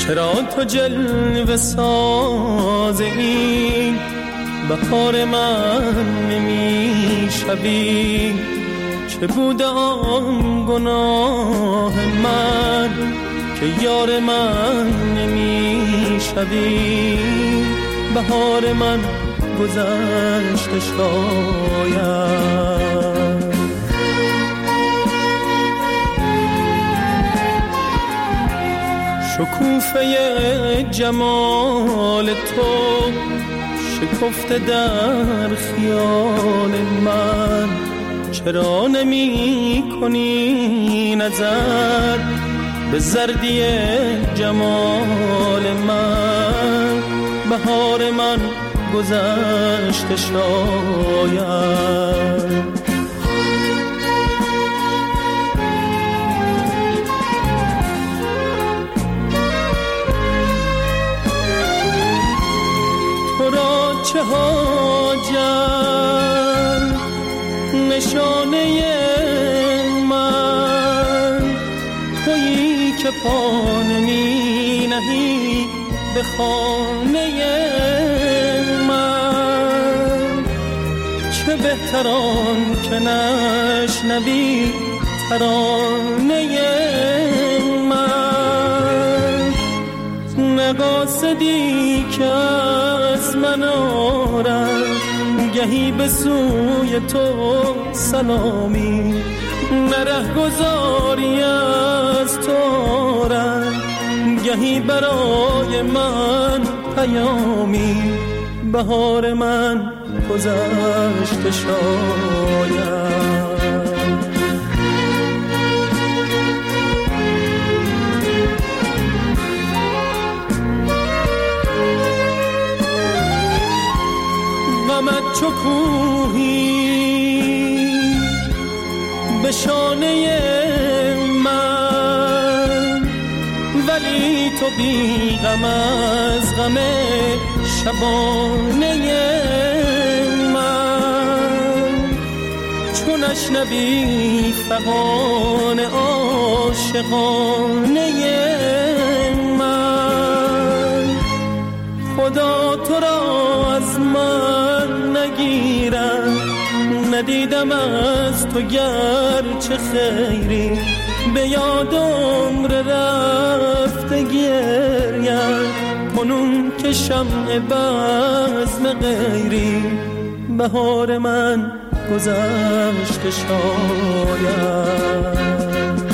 چرا تو جلوه ساز این بهار من نمیشوی؟ چه بوده آن گناه من که یار من نمیشوی؟ بهار من گذشته شاید. شکوفه جمال تو شکفته در خیال من، چرا نمی کنی نظر به زردی جمال من؟ بهار من گذشته شاید. چه حاجت نشانه من تویی که پا نمی نهی به خانه من. چه بهتران که نشنوی ترانه من، نقاصدی که از من آرد گهی به سوی تو سلامی، نره گذاری از تو آرد گهی برای من پیامی. بهار من گذشته شاید. غمت چو کوهی به شانه من، ولی تو بی غم از غم شبانه من. چو نشنوی فغان عاشقانه من، خدا تو را از من نگیرم. ندیدم از تو گرچه خیری، به یاد عمر رفته گریم کنون که شمع بزم غیری. بهار من گذشته شاید.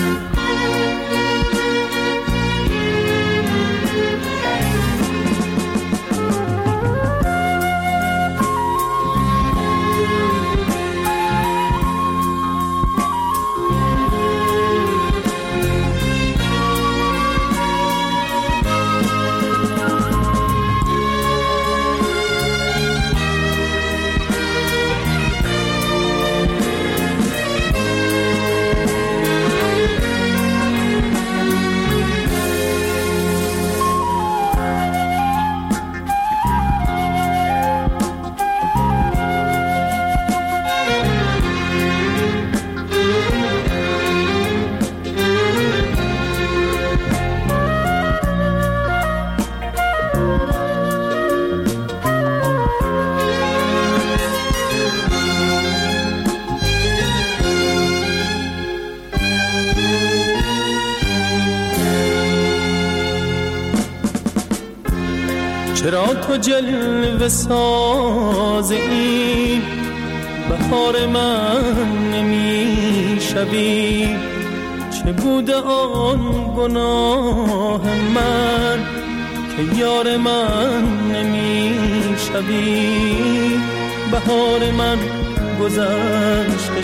چرا تو جلوه ساز این بهار من نمیشوی؟ چه بوده آن گناه من که یار من نمیشوی؟ بهار من گذشته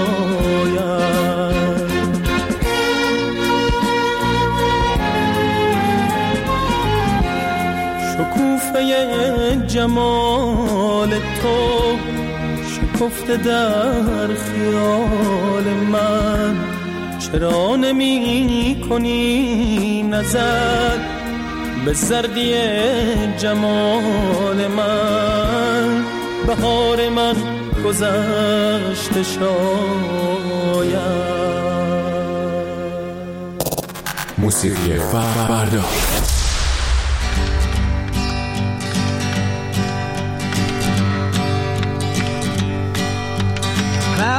شاید. شکوفه جمال تو شکفته در خیال من، چرا نمی کنی نظر به زردی جمال من؟ بهار من گذشته شاید. موسیقی فردا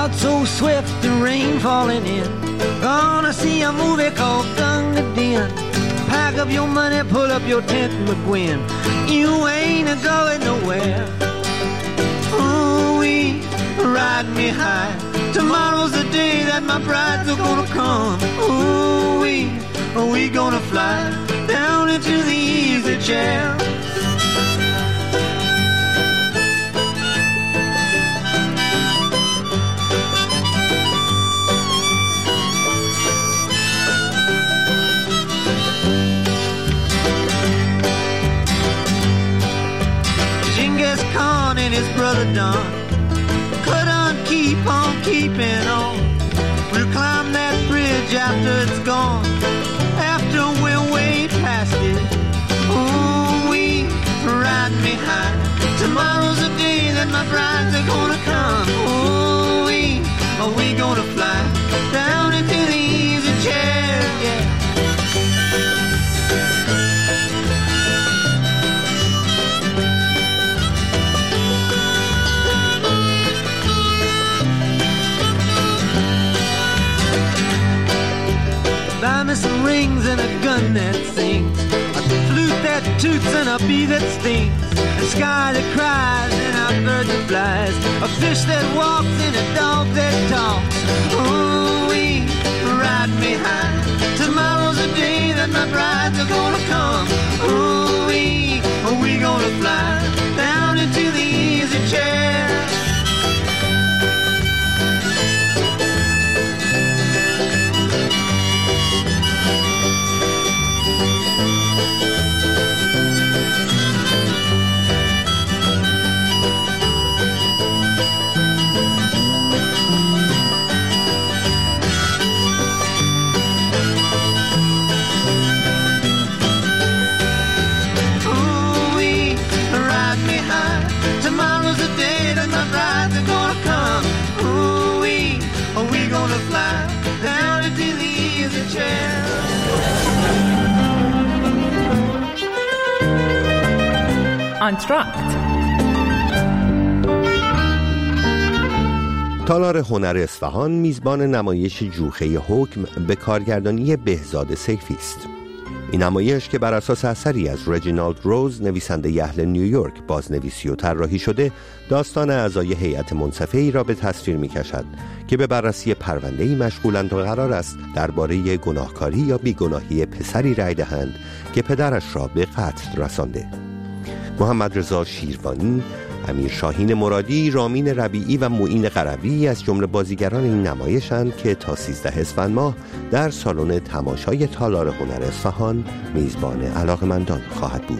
Clouds so swift, the rain falling in. Gonna see a movie called Gunga Din. Pack up your money, pull up your tent, McGuinn. You ain't going nowhere. Ooh-wee, ride me high. Tomorrow's the day that my brides are gonna come. Ooh-wee, are we gonna fly down into the easy chair? Genghis Khan and his brother Don couldn't keep on keeping on. We'll climb that bridge after it's gone, after we're way past it. Ooh-wee, ride me high. Tomorrow's the day that my brides are gonna come. Ooh-wee, are we gonna fly down into the easy chair? Yeah. Buy me some rings and a gun that sings, a flute that toots and a bee that stings, a sky that cries and a bird that flies, a fish that walks and a dog that talks. Ooh-wee, ride me high. Tomorrow's the day that my brides are gonna come. Ooh-wee, are we gonna fly down into the easy chair? Tomorrow's the day that my brides are gonna come. Ooh-wee, are we gonna fly down into the easy chair? انتراکت. تالار هنر اصفهان میزبان نمایش جوخه حکم به کارگردانی بهزاد سیفی است. این نمایش که بر اساس اثری از رجینالد روز نویسنده اهل نیویورک بازنویسی و طراحی شده، داستان اعضای هیئت منصفه‌ای را به تصویر می‌کشد که به بررسی پرونده‌ای مشغولند و قرار است درباره گناهکاری یا بیگناهی پسری رأی دهند که پدرش را به قتل رسانده. محمد رضا شیروانی، امیر شاهین مرادی، رامین ربیعی و معین قروی از جمله بازیگران این نمایشند که تا 13 اسفند ماه در سالن تماشای تالار هنر اصفهان میزبان علاقه‌مندان خواهد بود.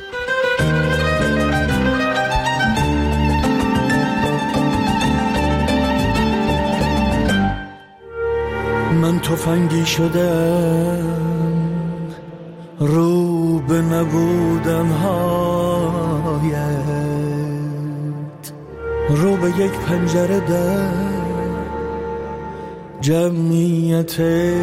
من تفنگی شدم رو به نبودن هایت، رو به یک پنجره در جمعیت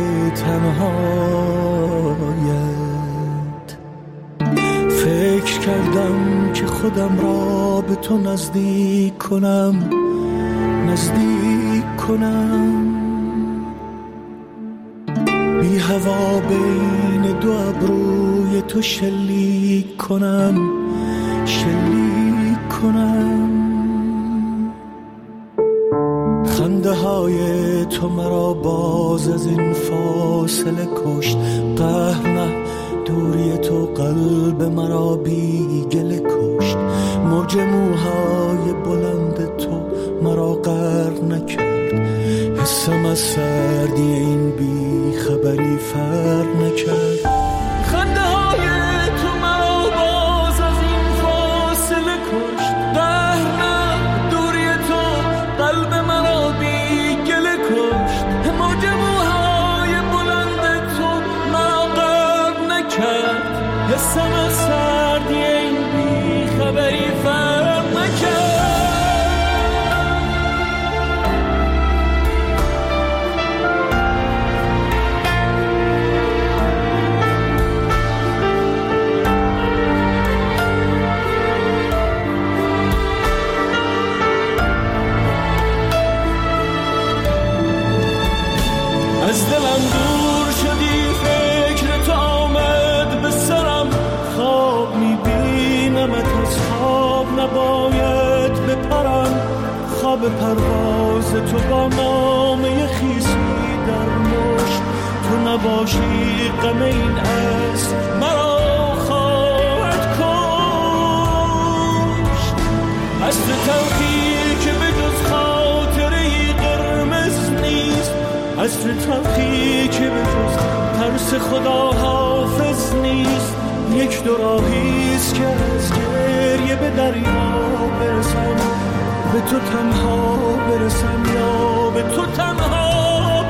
تنهایت. فکر کردم که خودم را به تو نزدیک کنم، نزدیک کنم، بی هوا بین دو ابروی تو شلیک کنم، شلیک کنم. خنده های تو مرا باز از این فاصله کشت، قهر نه دوری تو قلب مرا بی گله کشت. موج موهای بلند تو مرا غرق نکرد، حسم از سردی این بی خبری فرق نکرد. خنده های تو مرا باز از این فاصله کشت، قهر نه دوری تو قلب مرا بی گله کشت. موج موهای بلند تو مرا غرق نکرد، حسم از سردی این بی خبری فرق نکرد. از دلم دور شدی، فکر تو آمد به سرم، خواب میبینمت از خواب نباید بپرم، خواب پرواز تو با نامه خیسی در مشت، تو نباشی غم این است مرا خواهد کشت. از تو تلخی که به جز خاطره‌ای قرمز نیست، از تو تلخی که به جز ترس خدا حافظ نیست، یک دو راهیست که از گریه به دریا برسم، به تو تنها برسم یا به تو تنها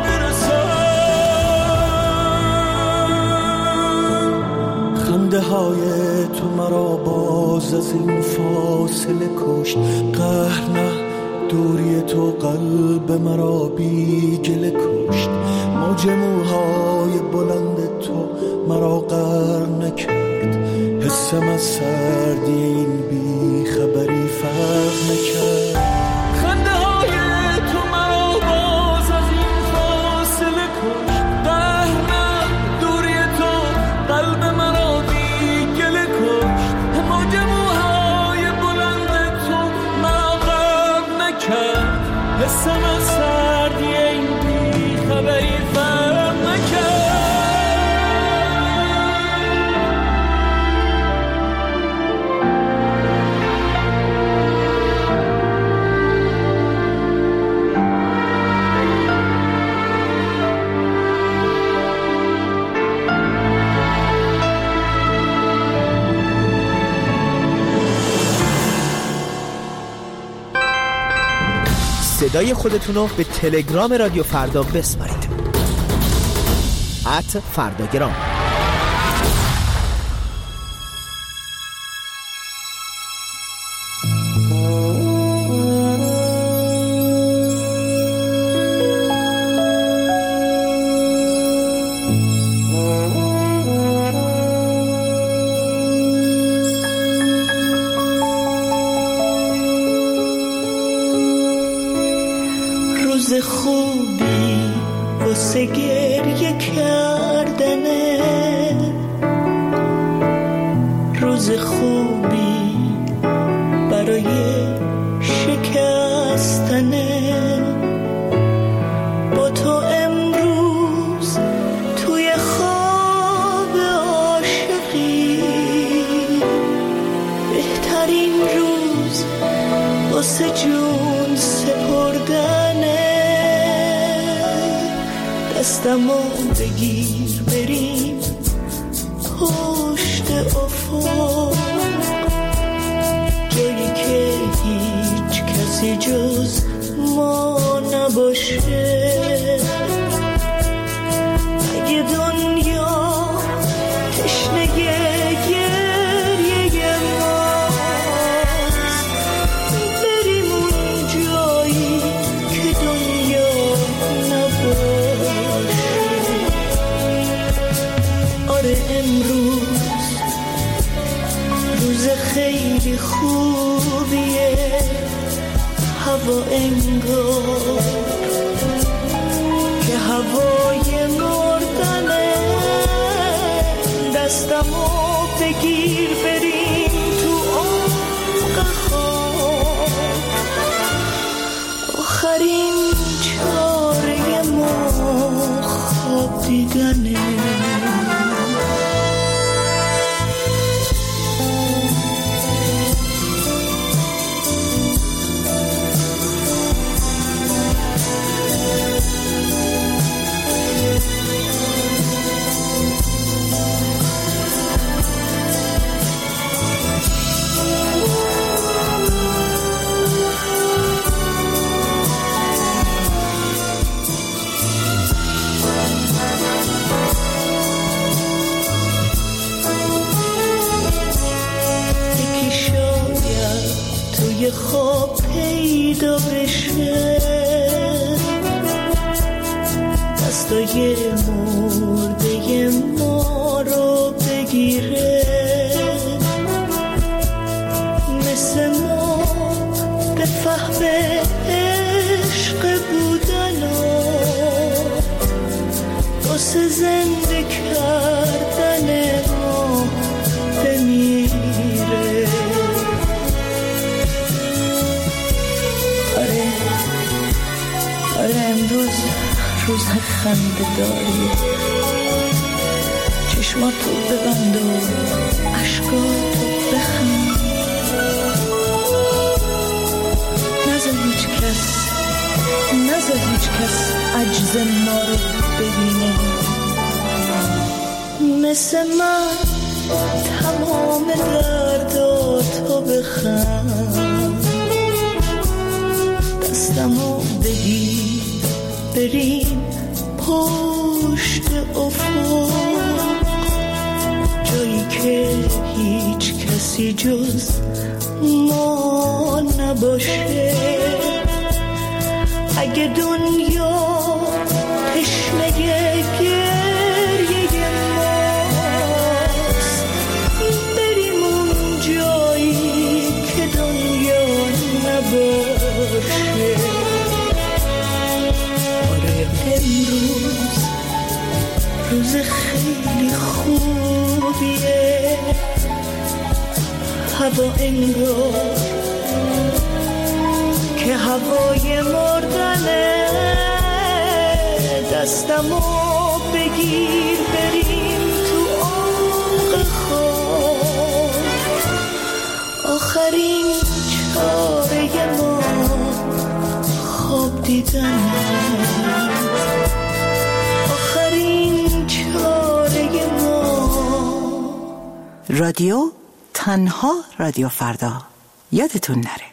برسم. خنده های تو مرا باز از این فاصله کشت، قهر نه دوری تو قلب مرا بی گله کشت، موج موهای بلند تو مرا غرق نکرد، حسم از سردی این بی خبری فرق نکرد. خنده های تو مرا باز از این فاصله کشت، قهر نه دوری تو قلب مرا بی گله کشت، موج موهای بلند تو مرا غرق نکرد، حسم از سردی این بی خبری فرق نکرد. صدای خودتون رو به تلگرام رادیو فردا بسپارید. @فرداگرام. روز خوبی واسه گریه کردنه، روز خوبی برای شکستنه، با تو امروز توی خواب عاشقی، بهترین روز واسه جون سپردنه. دستمو بگیر بریم پشت افق، جایی که هیچ کسی جز ما نباشه. اگه دنیا تشنه گریه ماست، بریم اون جایی که دنیا نباشه. آره امروز روز خیلی خوبیه، هوا انگار که هوای مردنه. دستمو بگیر بریم تو عمق خواب، آخرین چاره ما خواب دیدنه. خواب پیدا بشه، دستای مرده ما رو بگیره، مثل ما به فهم عشق بودن و واسه زنده کردن ما بمیره. آره امروز روز خنده داری، چشماتو ببند و عشقاتو بخند، نذار هیچ کس عجز ما رو ببینه. مثل من تمام درداتو بخند، دستمو بگیر بریم پشت افق، جایی که هیچ کسی جز ما نباشه. اگه دنیا تشنه گریه ماست، بریم اون جایی که دنیا نباشه. آره امروز روز خیلی خوبیه، هوا انگار که هوای مردنه. دستمو بگیر بریم تو عمق خاک، آخرین چاره ما خواب دیدنه. آخرین چاره ما. رادیو تنها رادیو فردا، یادتون نره.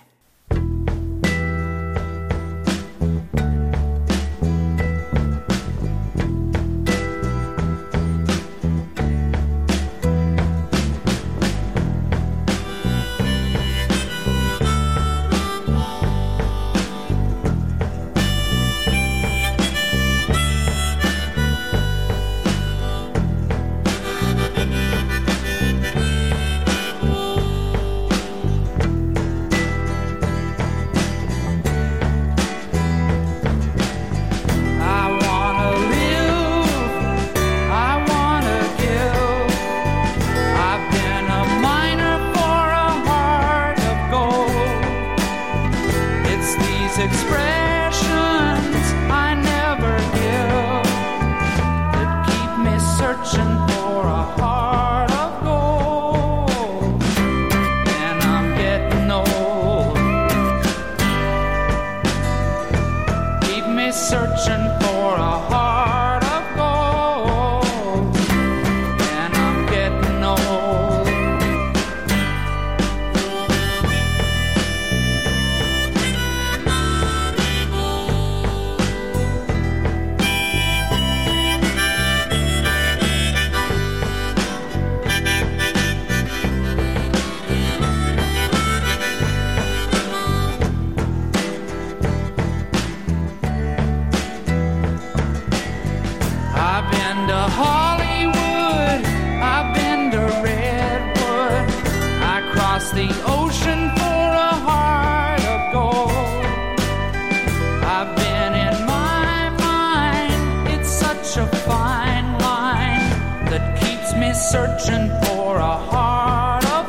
Searching for a heart of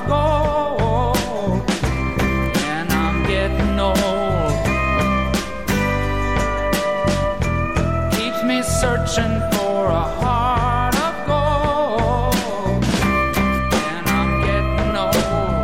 gold, and I'm getting old. Keeps me searching for a heart of gold, and I'm getting old.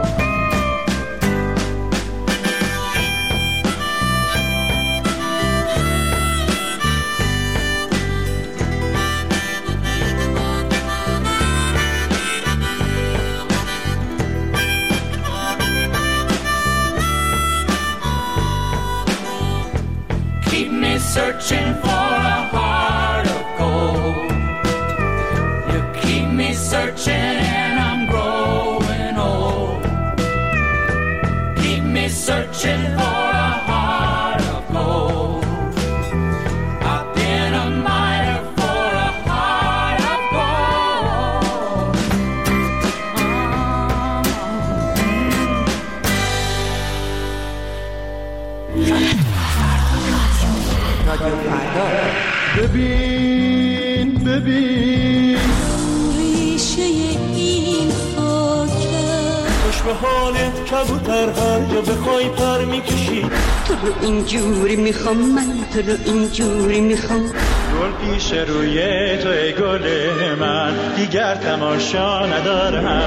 ببین ریشه این خاکه خوش به حالت کبوتر هر جا بخوای پر میکشی تو رو اینجوری میخوام من تو رو اینجوری میخوام گل پیش روی تو ای گل من دیگر تماشا ندارم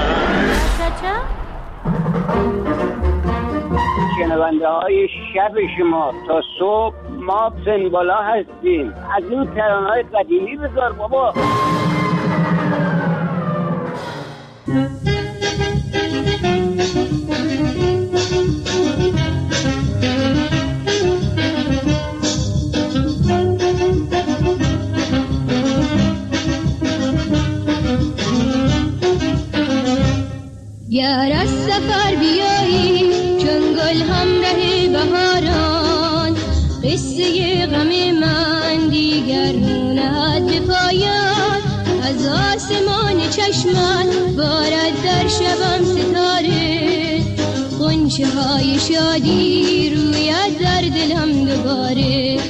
شنونده های شب شما تا صبح ما سنبالا هستیم از این ترانه‌های قدیمی بذار بابا گر از سفر بیایی چون گل همراه بهاران قصه غم من دیگر نهد به پایان از آسمان چشمت بارد در شبم ستاره غنچه های شادی روید در دلم دوباره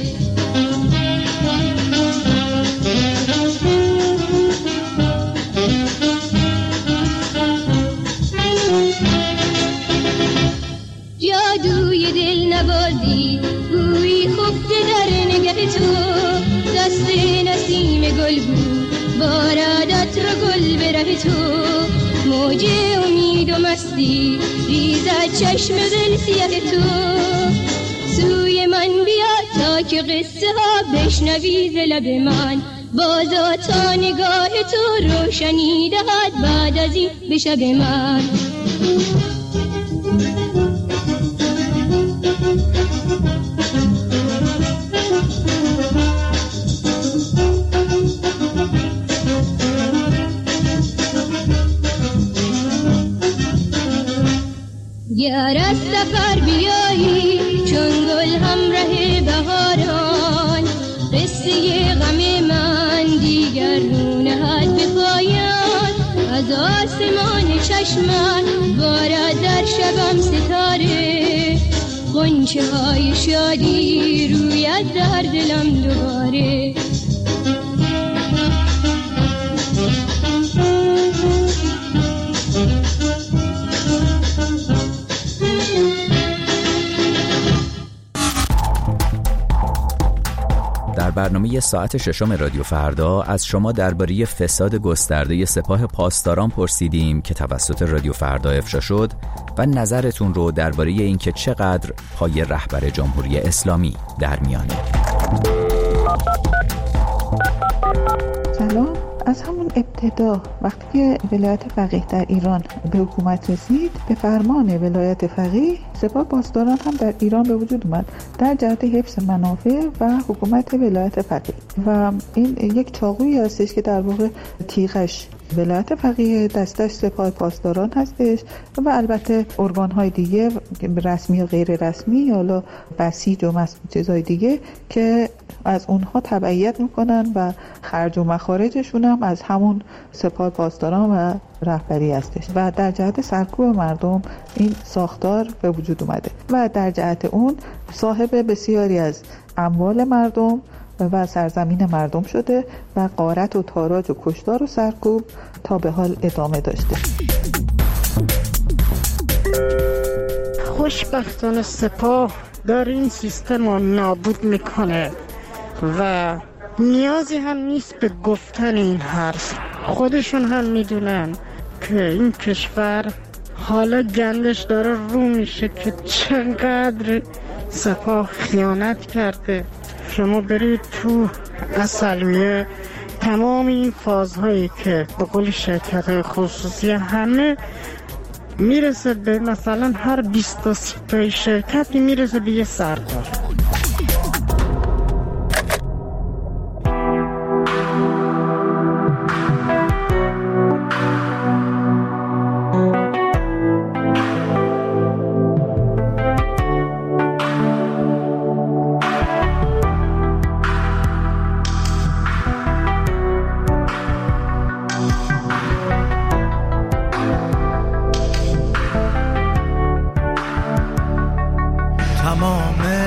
جادوی دل نوازی گویی خفته در نگه تو دست نسیم گل بود بارد عطر گل به ره تو موج امید و مستی ریزد چشم دل سیاه تو سوی من بیا تا که قصه ها بشنوی ز لب من بازا تا نگاه تو روشنی دهد بعد از این به شب من گر از سفر بیایی چون گل همراه بهاران قصه غم من دیگر رو نهد به پایان از آسمان چشمم بارد در شبم ستاره غنچه های شادی روید در دلم دوباره در برنامه ساعت ششم رادیو فردا از شما درباره فساد گسترده سپاه پاسداران پرسیدیم که توسط رادیو فردا افشا شد و نظرتون رو درباره اینکه چقدر پای رهبر جمهوری اسلامی در میانه. سلام. از همون ابتدا وقتی که ولایت فقیه در ایران به حکومت رسید به فرمان ولایت فقیه سپاه پاسداران هم در ایران به وجود اومد در جهت حفظ منافع و حکومت ولایت فقیه و این یک چاقویی هستش که در واقع تیغش ولایت فقیه دستش سپاه پاسداران هستش و البته ارگان‌های دیگه رسمی و غیر رسمی یا بسیج و چیزهای دیگه که از اونها تبعیت میکنن و خرج و مخارجشون هم از همون سپاه پاسداران و رهبری هستش و در جهت سرکوب مردم این ساختار به وجود اومده و در جهت اون صاحب بسیاری از اموال مردم و سرزمین مردم شده و غارت و تاراج و کشتار و سرکوب تا به حال ادامه داشته. خوشبختانه سپاه داره این سیستم رو نابود میکنه و نیازی هم نیست به گفتن این حرف. خودشون هم میدونن که این کشور حالا گندش داره رو میشه که چقدر سپاه خیانت کرده. شما برید تو اصلیه تمام این فازهایی که به قول شرکت‌های خصوصی همه میرسه به مثلا هر 20 تا شرکتی میرسه به یه سردار.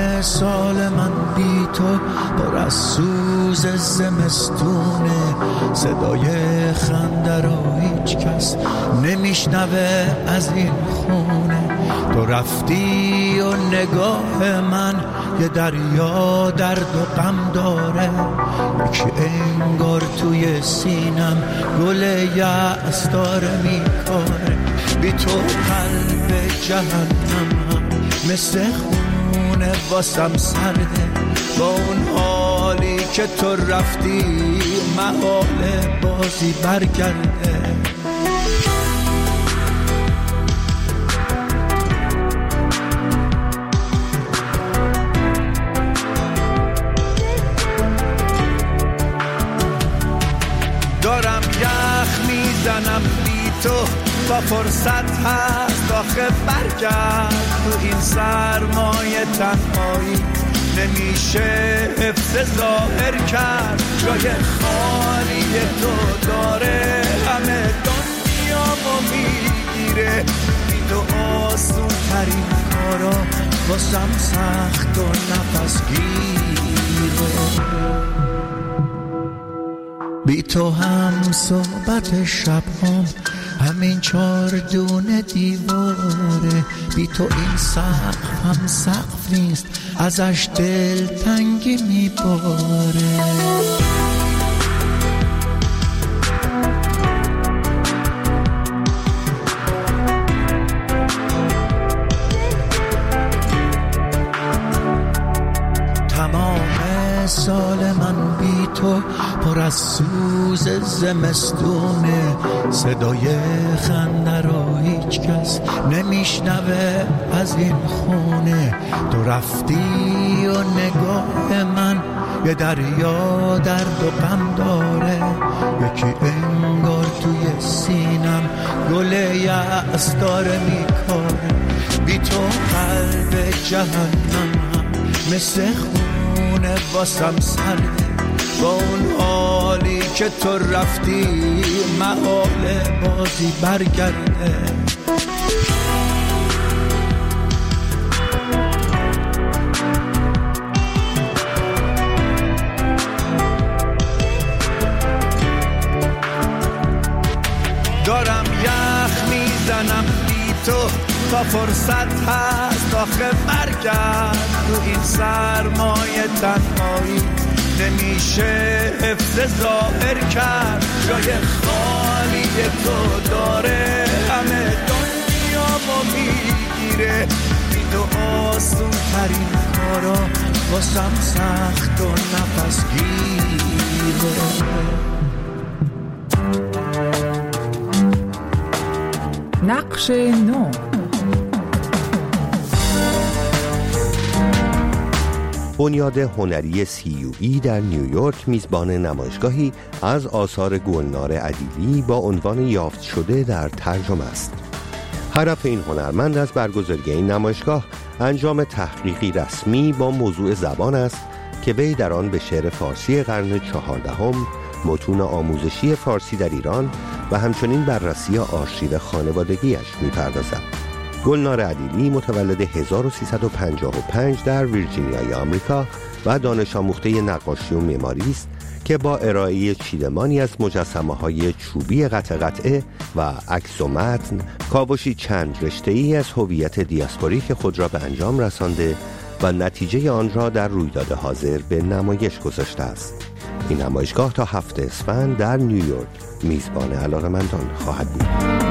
سال من بی تو پر از سوز زمستونه صدای خنده را هیچ کس نمیشنوه از این خونه. تو رفتی و نگاه من یه دریا درد و غم داره، یکی انگار توی سینم گل یأس داره میکاره. بی تو قلب جهنمم مثل خونه واسم سرده، با اون حالی که تو رفتی محال بازی برگرده. دارم یخ میزنم بی تو تا فرصت هست آخه برگرد. تو این سرمایه تنهایی نمیشه حفظ ظاهر کرد. جای خالی تو داره همه دنیامو میگیره. بی تو آسون ترین کارا واسم سخت و نفس گیره. بی تو هم صحبت شب هم همین 4 دونه دیواره. بی تو این سقف هم سقف نیست، ازش دل تنگی میباره. تمام سال من بی تو پر از سوز زمستونه. صدای خنده رو هیچ کس نمیشنوه از این خونه. تو رفتی و نگاه من یه دریا درد و غم داره، یکی انگار توی سینم گل یأس داره میکاره. بی تو قلب جهنمم مثل خونه واسم سرده، با اون حالی که تو رفتی محال بازی برگرده. دارم یخ میزنم بی تو تا فرصت هست آخه برگرد. تو این سرمایه تنهایی نمیشه حفظ ظاهر کرد. جای خالی تو داره همه دنیامو میگیره. بی تو آسون ترین کارا واسم سخت و نفس گیره. نقش نو. بنیاد هنری CUE در نیویورک میزبان نمایشگاهی از آثار گلنار عدیلی با عنوان یافت شده در ترجمه است. هدف این هنرمند از برگزاری این نمایشگاه انجام تحقیقی رسمی با موضوع زبان است که وی در آن به شعر فارسی قرن 14، متون آموزشی فارسی در ایران و همچنین بررسی آرشیو خانوادگیش می‌پردازد. گلنار عدیلی متولد 1355 در ویرجینیای آمریکا و دانش آموخته نقاشی و معماری است که با ارائه چیدمانی از مجسمه‌های چوبی قطعه و عکس و متن کاوشی چند رشته‌ای از هویت دیاسپوریک خود را به انجام رسانده و نتیجه آن را در رویداد حاضر به نمایش گذاشته است. این نمایشگاه تا 7 اسفند در نیویورک میزبان علاقه‌مندان خواهد بود.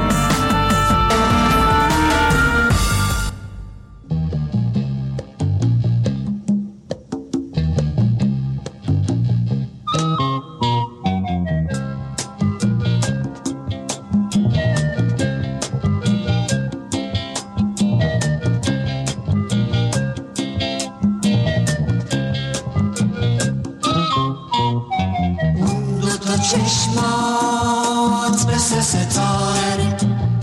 چشمات مثل ستاره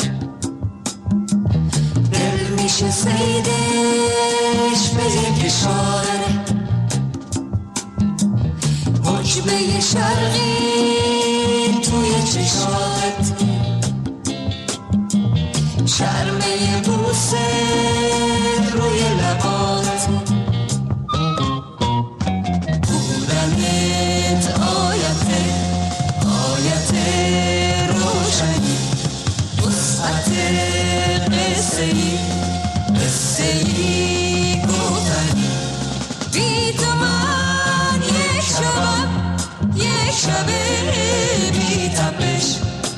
دل میشه صیدش به یک اشاره حجبه شرقی توی چشات شرمه بوسه روی لبات بودنت آیته روشنی وسعت قصه‌ای گفتنی بی تو من یک شب بی تپش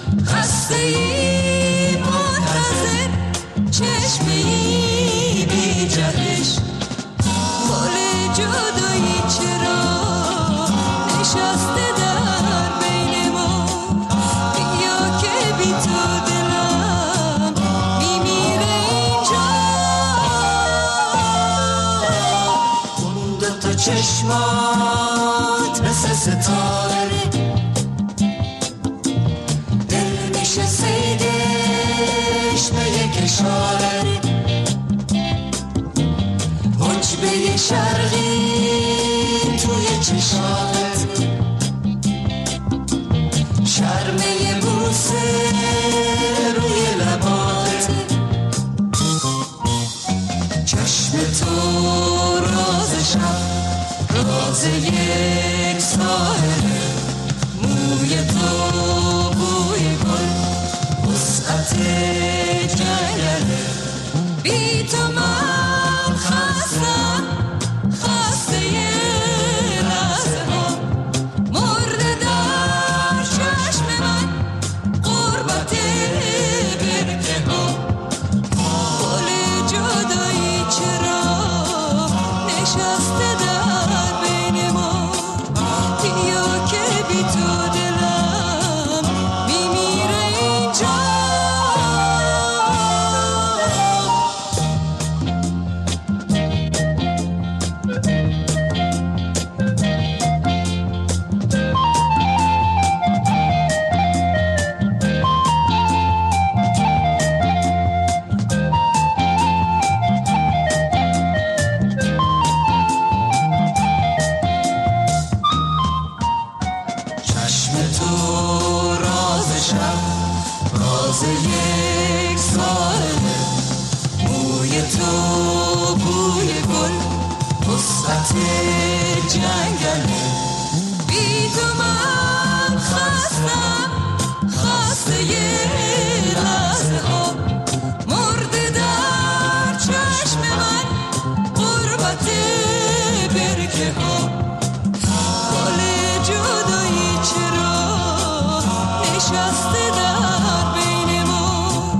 خسته‌ای منتظر چشمه‌ای بی جهش گل جدایی چرا نشسته در بین ما بیا که بی تو دلم میمیره اینجا اون دوتا چشمات مثل ستاره دل میشه سیدش به یک اشاره حجبه شرقی توی چشات شرمه بوسه روی لبات چشم تو راز شب راز یک ساحله موی تو بوی گل وسعت جنگله بی تو من خستم خسته لحظه ها مرده در چشم من غربت برکه ها گل جدایی چرا نشسته در بین ما بیا که بی تو دلم میمیره اینجا چشم تو راز شب راز یک ساله موی تو بوی گل وسعت جنگله بی تو من خستم خسته لحظه ها مرده در چشم من غربت برکه ها گل جدایی چرا نشسته در بین ما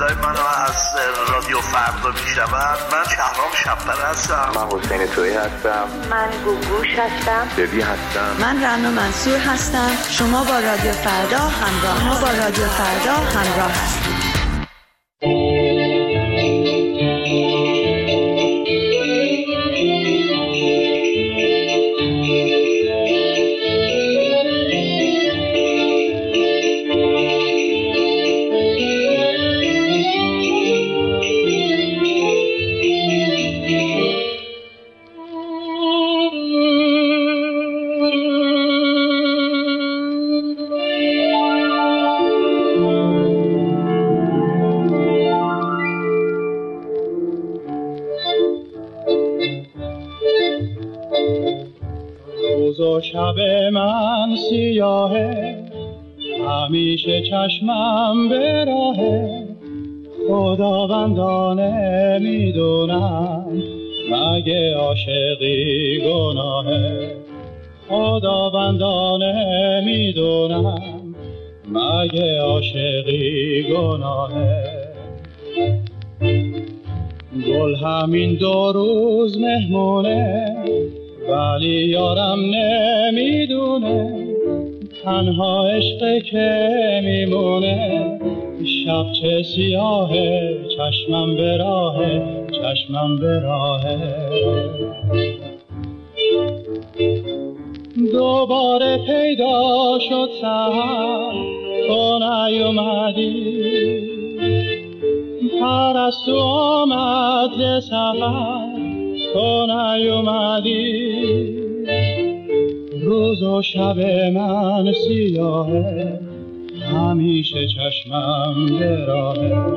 صدای منو از رادیو فردا میشنوند. من شهرام شب‌پره هستم. من حسین تویی هستم. من گوگوش هستم. ببی هستم. من رنا منصور هستم. شما با رادیو فردا همراه هستید. شب من سیاهه، همیشه چشمم به راهه، خداوندانه میدونم مگه عاشقی گناهه، خداوندانه میدونم مگه عاشقی گناهه. گل همین 2 روز مهمونه، ولی یارم نمیدونه تنها عشق که میمونه. شب چه سیاهه، چشمم به راهه، چشمم به راهه. دوباره پیدا شد سحر، تو نیومدی، پرستو آمد ز سفر، تو نیومدی. روز و شب من سیاهه، همیشه چشمم به راهه.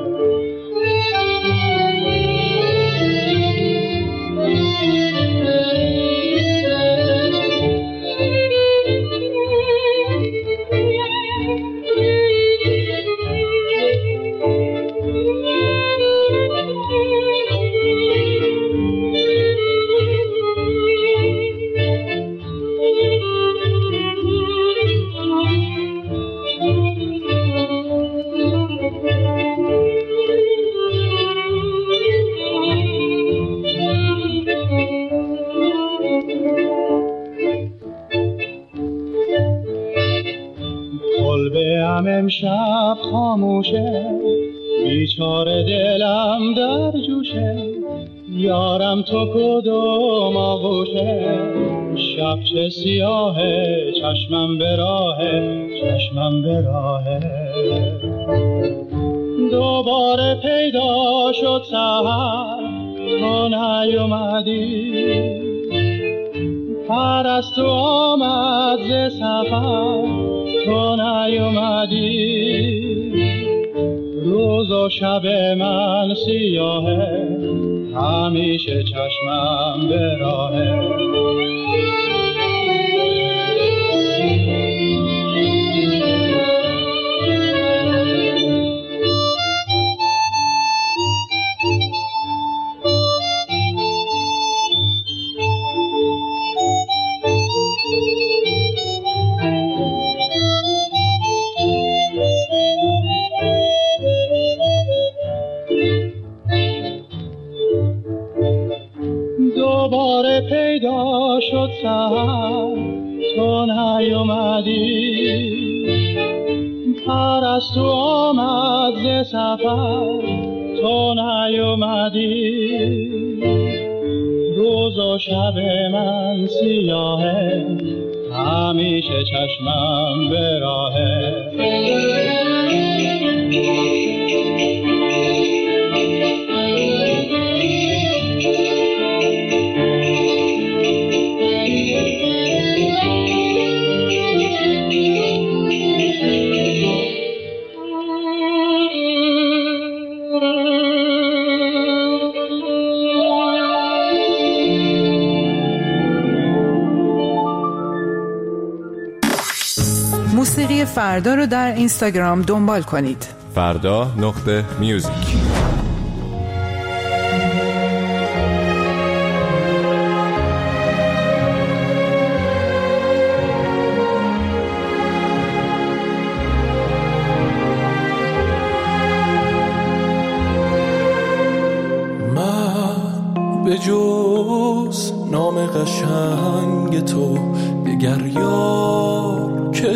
امشب خاموشه، بیچاره دلم در جوشه، یارم تو کدوم آغوشه. شب چه سیاهه، چشمم به راهه، چشمم به راهه. دوباره پیدا شد سحر، تو نیومدی، پرستو آمد ز سفر، تو نیومدی. روز و شب من سیاهه، همیشه چشمم به راهه. دوباره پیدا شد سحر، تو نیومدی، پرستو آمد ز سفر، تو نیومدی. روز و شب من سیاهه، همیشه چشمم به راهه. موسیقی فردا رو در اینستاگرام دنبال کنید. فردا.میوزیک. قشنگ تو دگر یار که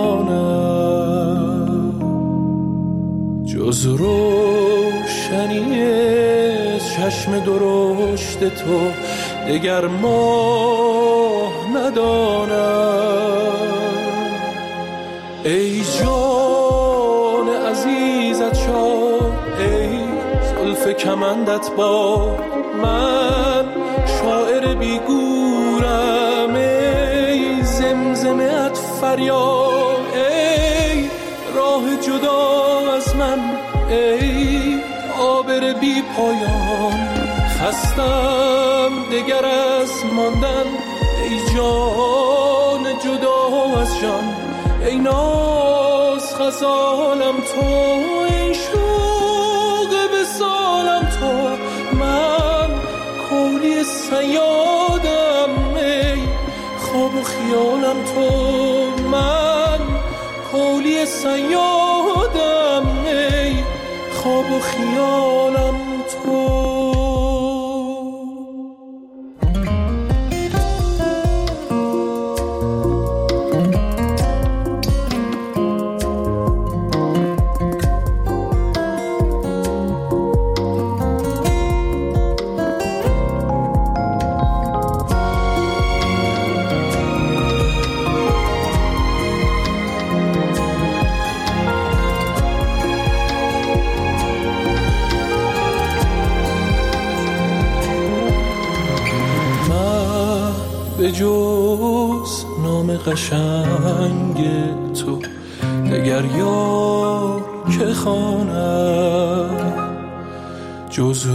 خوانم، جز روشنی چشم درشت تو دگر ماه ندانم. ای جان عزیزت شاد، ای زلف کمندت باد، من شاعر بیگورم. ای زمزمه‌ات فریاد، ای راه جدا از من، ای عابر بی پایان. خستم دگر از ماندن، ای جان جدا از جان. ای ناز غزالم تو، ای شوق وصالم تو، من کولی صیادم. ای خواب و خیالم تو، من کولی صیادم. ای خواب و خیالم تو. به جز نام قشنگ تو دگر یار که خوانم، جز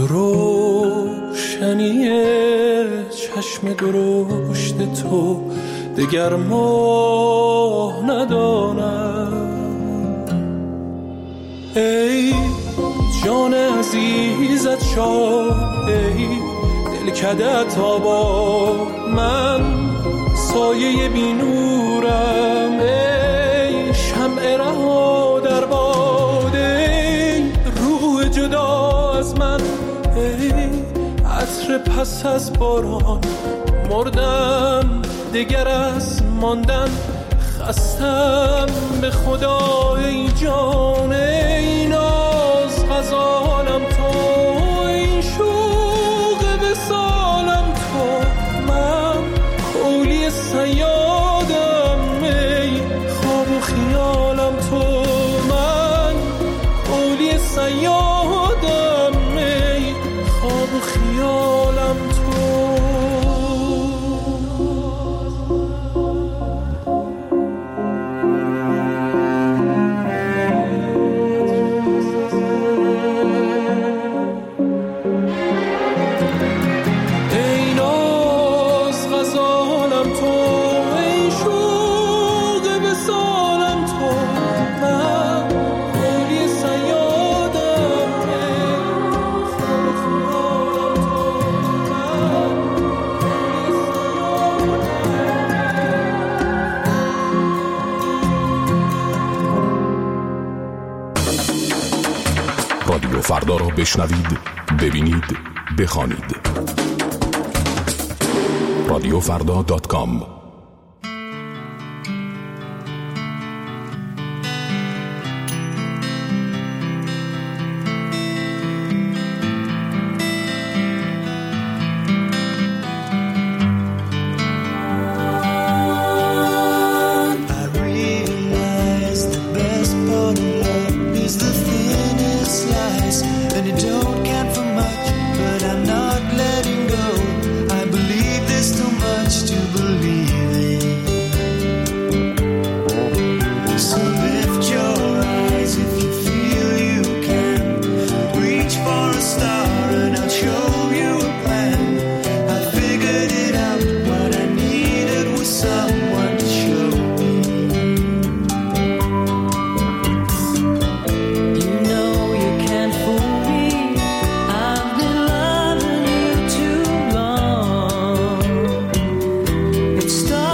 روشنی چشم درشت تو دگر ماه ندانم. ای جان عزیزت شاد، ای دلکده‌ات آباد، من سایه بی نورم. ای شمع رها در باد، ای روح جدا از من، ای عطر پس از باران. مردم دگر از ماندن، خستم به خدا. ای جان ای ناز غزالم تو، ای شوق وصالم تو، من کولی صیادم. ای خواب و خیالم تو، من کولی صیادم. ای خواب و خیالم تو. رادیو فردا را بشنوید، ببینید، بخوانید. رادیوفردا.com Stop.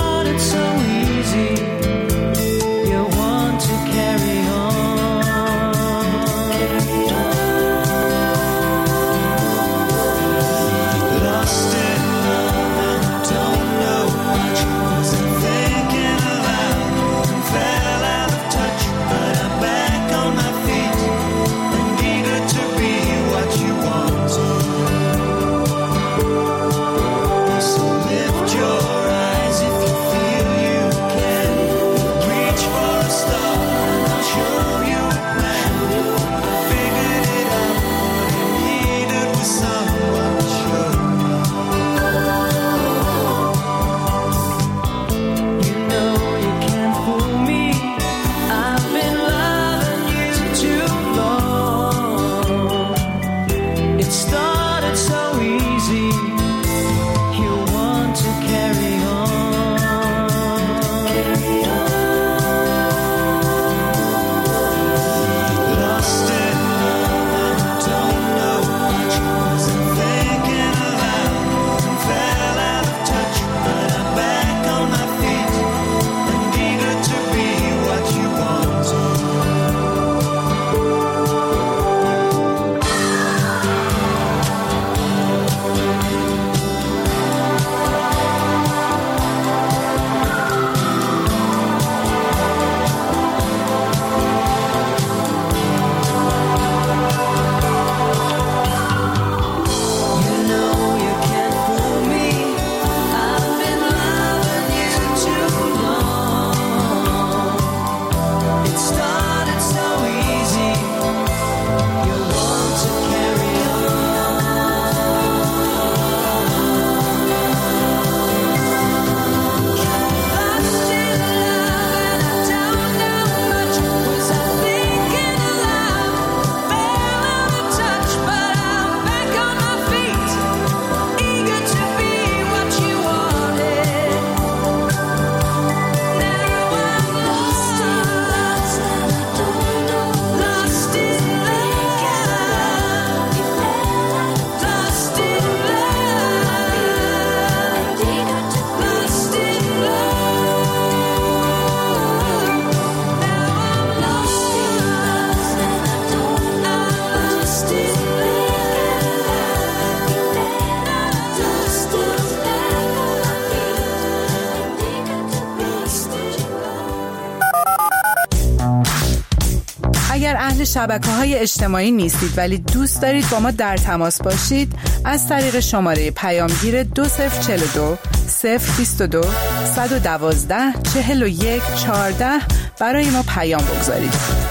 شبکه‌های اجتماعی نیستید ولی دوست دارید با ما در تماس باشید، از طریق شماره پیامگیر 2042 022 112 41 14 برای ما پیام بگذارید.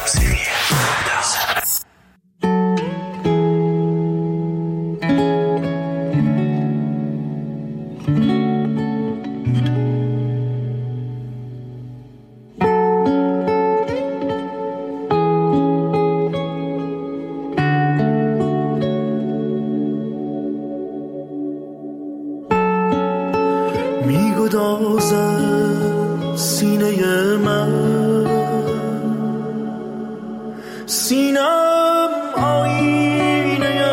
میگدازد سینه من، سینم آینه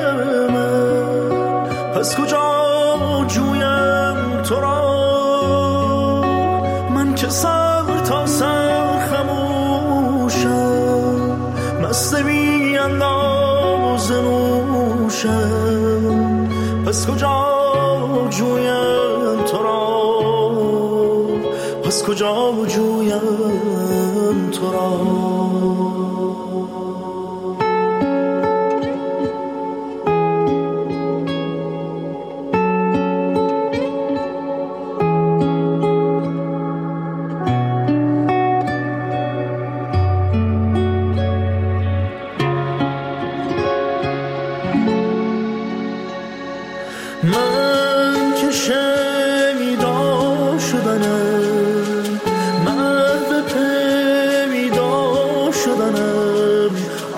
من، پس کجا جویم تو را؟ من که سر تا سر خموشم، مست بی انداز نوشم، پس کجا جویم تو را؟ پس کجا جویم تو را؟ من که شنیدا شدنم، محو پیدا شدنم،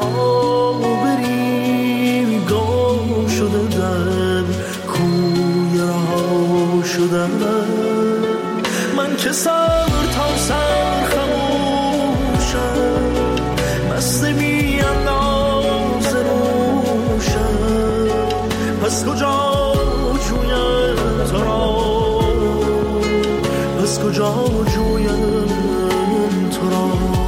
آبری گم شده در کوی رها شدنم، من که سر تا سر خموشم، مست بی انداز نوشم، پس کجا پس کجا جویم تو را؟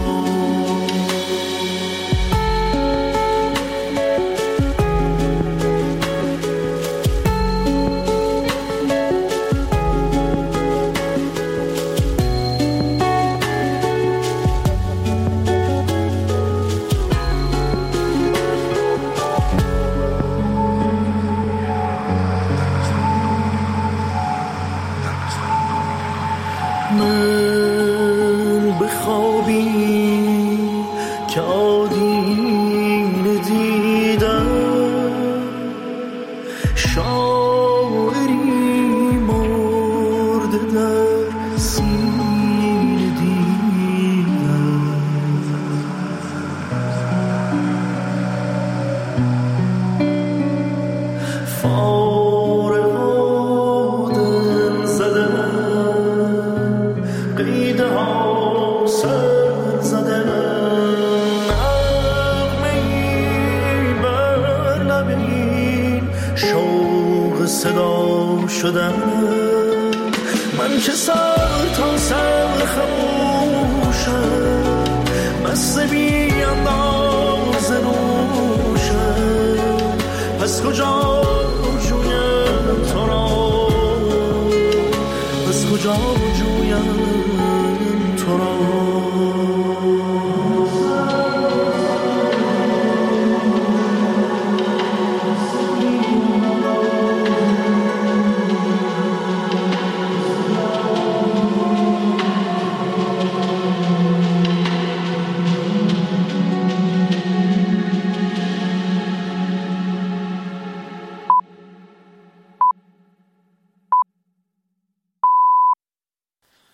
من بخوابی که آدینه دیدم، شاعری مرده در سینه دیدم، فارغ آدم زدم، قیده ها سر زدم، نغمه‌ای بر لبین شوق صدا شدم، من که سر تا سر خموشم، مست بی انداز نوشم، پس کجا جویم تو را؟ پس کجا جویم تو را؟